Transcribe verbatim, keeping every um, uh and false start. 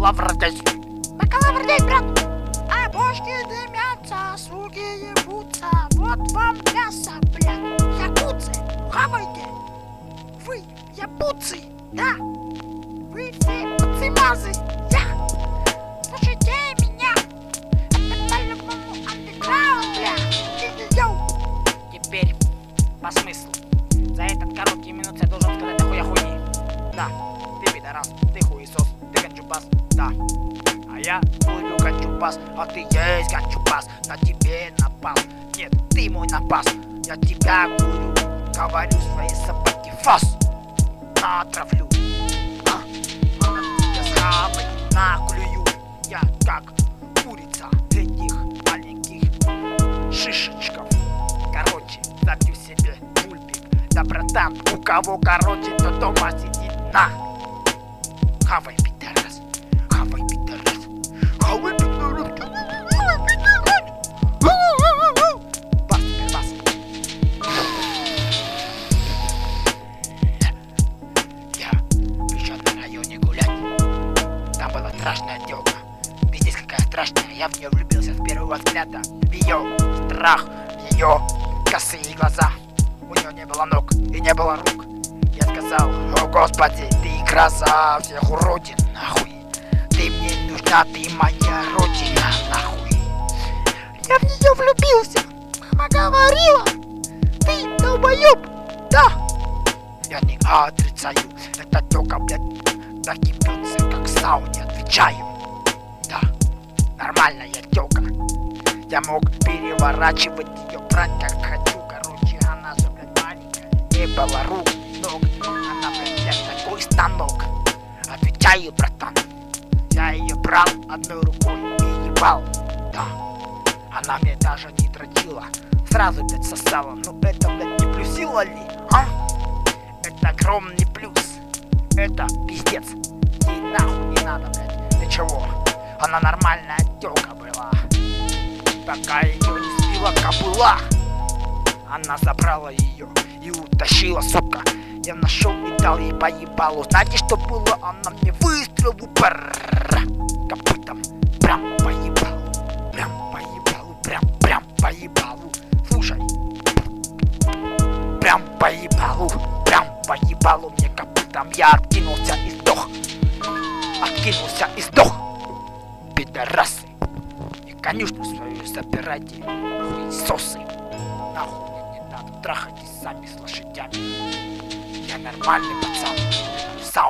бакалавр здесь. Бакалавр здесь, брат. А бошки дымятся, суки ебутся. Вот вам мясо, блядь. Якутцы, хавайте. Вы ебутцы, да. Вы все пацимазы, я. Слушайте меня. Это по-любому андеграунд, блядь. Йоу. Теперь по смыслу. За этот короткий минут я должен сказать дохуя хуйни. Да, ты пидорас, ты хуесос, ты кончубас, да. А я буду кончубас, а ты есть кончубас. На тебе напал, нет, ты мой напас. Я тебя буду, говорю своей собаке фас. Натравлю, а, она тебя схавать наклюю. Я как курица этих маленьких шишечков. Короче, забью себе мультик. Да, братан, у кого короче, то дома сидит на. Хавай, пидорас, хавай, пидорас, хавай, пидорас, хавай, пидорас. Бас, теперь бас. Я пришел на районе гулять. Там была страшная тёлка. Пиздец, какая страшная. Я в нее влюбился с первого взгляда. В ее страх, в ее косые глаза. У нее не было ног и не было рук. Я сказал: о господи, ты краса всех уродин, нахуй. Ты мне нужна, ты моя родина, нахуй. Я в нее влюбился. Мама говорила. Ты долбоёб, да. Я не отрицаю, эта тёлка, блядь, так и бьется, как в сауне, отвечаю. Да, нормальная тёлка. Я мог переворачивать ее, брать как хочу. Короче, она же, блядь, маленькая. Не было рук, ног. Она, блядь, блядь, такой станок. Отвечаю, братан. Я ее брал одной рукой и ебал. Да, она мне даже не дрочила. Сразу, блядь, сосала. Ну это, блядь, не плюсила ли, а? Это огромный плюс. Это пиздец. Ей нахуй не надо, блядь. Для чего? Она нормальная тёлка была. Пока ее не сбила кобыла. Она забрала ее и утащила, сука. Я нашел и дал ей по ебалу. Знаете, что было? Она мне выстрел в упор копытом. Прям по ебалу. Прям по ебалу. Прям, прям по ебалу. Слушай. Прям по ебалу. Прям по ебалу мне копытом. Я откинулся и сдох. Откинулся и сдох. Пидорасы. И конюшню свою забирайте. Хуесосы. Нахуй мне не надо. Трахайтесь сами с лошадями. Я нормальный пацан. Сам